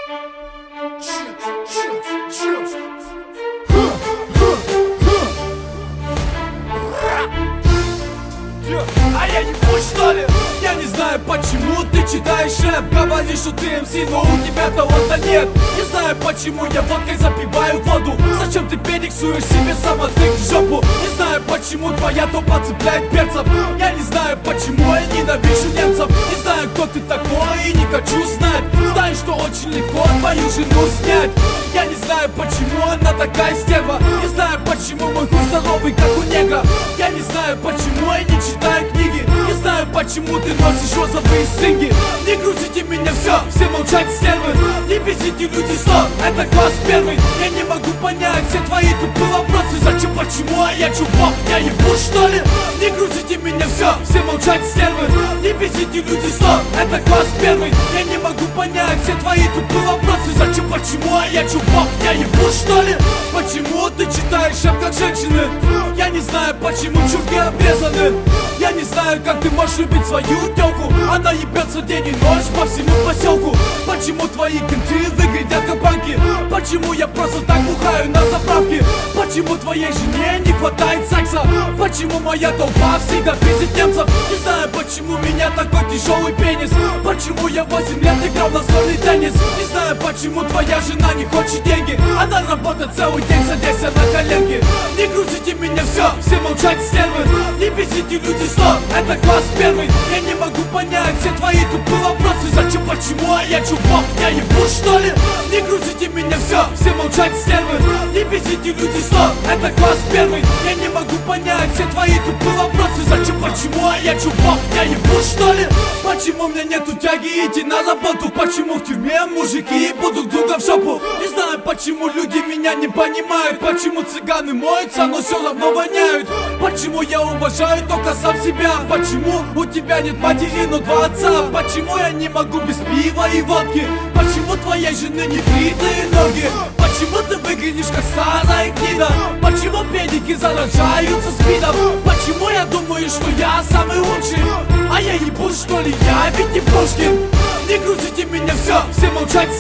А я не пусть, что ли? Я не знаю, почему ты читаешь рэп. Говоришь, что ты МС, но у тебя таланта нет. Не знаю, почему я водкой запиваю воду. Зачем ты перексуешь себе самотык в жопу? Не знаю, почему твоя топа цепляет перцев. Я не знаю, почему я ненавижу немцев. Не знаю, кто ты такой и не хочу знать. Знаю, что очень легко твою жену снять. Я не знаю, почему она такая стерва. Не знаю, почему мой хуй здоровый, как у негра. Я не знаю, почему я не читаю книги. Не знаю, почему ты носишь розовые стринги. Не грузите меня, все молчать, стервы. Не бесите, люди, стоп, это класс первый. Я не могу понять все твои тупые вопросы. Зачем, почему, а я чувак, я ебу, что ли? Не грузите меня, все молчать, стервы. Не бесите, люди, стоп, это класс первый. Я не могу понять все твои тупые вопросы. Зачем, почему, а я чувак, я ебу, что ли? Почему ты читаешь рэп как женщины? Я не знаю, почему чурки обрезаны. Я не знаю, как ты можешь любить свою тёлку. Она ебется день и ночь по всему поселку. Почему твои кенты выглядят как банки? Почему я просто так бухаю на заправке? Почему твоей жене не хватает секса? Почему моя толпа всегда пиздит немцев? Не знаю, почему у меня такой тяжелый пенис. Почему я 8 лет играл на стольный теннис? Не знаю, почему твоя жена не хочет деньги. Она работает целый день, садясь на коленки. Не грузите меня, все молчать, стервы. Не бесите, люди, стоп, это класс первый. Я не могу понять все твои тупые вопросы. Зачем, почему, а я чувак, я ебу, что ли? Не грузите меня, все молчать, стервы. Не бесите, люди, стоп, это класс первый. Я не могу понять все твои тупые вопросы. Зачем, почему, а я чувак, я ебу, что ли? Почему у меня нету тяги идти на работу? Почему в тюрьме мужики ебут друг друга в жопу? Не знаю, почему люди меня не понимают. Почему цыганы моются, но все равно воняют? Почему я уважаю только сам себя? Почему у тебя нет матери, но два отца? Почему я не могу без пива и водки? Почему твоей жены не бритые ноги? Почему ты выглядишь как старая гнида? Почему педики заражаются спидом? Почему я думаю, что я самый лучший? А я ебу, что ли, я ведь не Пушкин. Не грузите меня, все молчать.